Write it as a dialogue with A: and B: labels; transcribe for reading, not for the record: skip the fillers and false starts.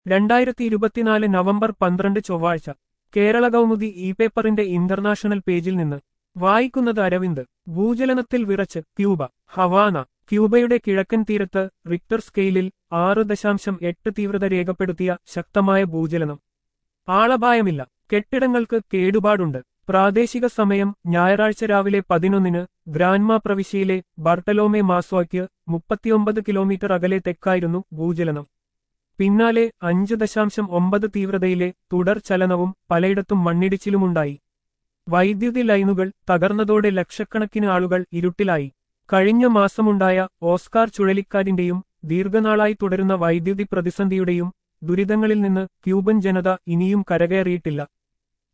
A: 2024 നവംബർ 12 ചൊവ്വാഴ്ച കേരള കൗമുദി ഇ പേപ്പറിന്റെ ഇന്റർനാഷണൽ പേജിൽ നിന്ന് വായിക്കുന്നത് അരവിന്ദ്. ഭൂചലനത്തിൽ വിറച്ച് ക്യൂബ. ഹവാന. ക്യൂബയുടെ കിഴക്കൻ തീരത്ത് റിക്ടർ സ്കെയിലിൽ 6.8 തീവ്രത രേഖപ്പെടുത്തിയ ശക്തമായ ഭൂചലനം. ആളപായമില്ല. കെട്ടിടങ്ങൾക്ക് കേടുപാടുണ്ട്. പ്രാദേശിക സമയം ഞായറാഴ്ച രാവിലെ 11-ന് ഗ്രാൻമ പ്രവിശ്യയിലെ ബർട്ടലോമെ മാസോയ്ക്ക് 39 കിലോമീറ്റർ അകലെ തെക്കായിരുന്നു ഭൂചലനം. പിന്നാലെ 5.9 തീവ്രതയിലെ തുടർ ചലനവും പലയിടത്തും മണ്ണിടിച്ചിലുമുണ്ടായി. വൈദ്യുതി ലൈനുകൾ തകർന്നതോടെ ലക്ഷക്കണക്കിന് ആളുകൾ ഇരുട്ടിലായി. കഴിഞ്ഞ മാസമുണ്ടായ ഓസ്കാർ ചുഴലിക്കാറ്റിന്റെയും ദീർഘനാളായി തുടരുന്ന വൈദ്യുതി പ്രതിസന്ധിയുടെയും ദുരിതങ്ങളിൽ നിന്ന് ക്യൂബൻ ജനത ഇനിയും കരകയറിയിട്ടില്ല.